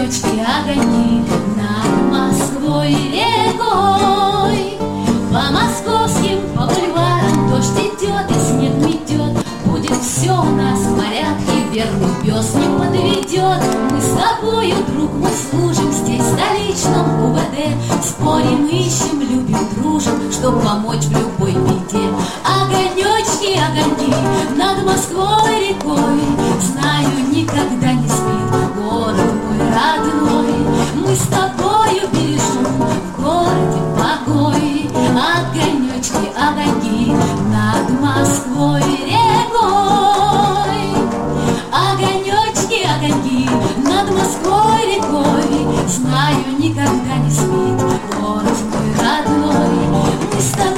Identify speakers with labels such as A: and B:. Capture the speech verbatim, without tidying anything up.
A: огонечки, огоньки над Москвой рекой. По московским, по бульварам дождь идет и снег метет. Будет все у нас в порядке, верный пес не подведет. Мы с тобою, друг мой, служим здесь, в столичном УВД. Спорим, ищем, любим, дружим, чтоб помочь в любой беде. Огонечки, огоньки над Москвой рекой. Знаю, никогда не спит город мой родной. Мы с тобою бережем в городе покой. Огонечки, огоньки над Москвой рекой. Огонечки, огоньки над Москвой рекой. Знаю, никогда не спит город мой родной. Мы с тобой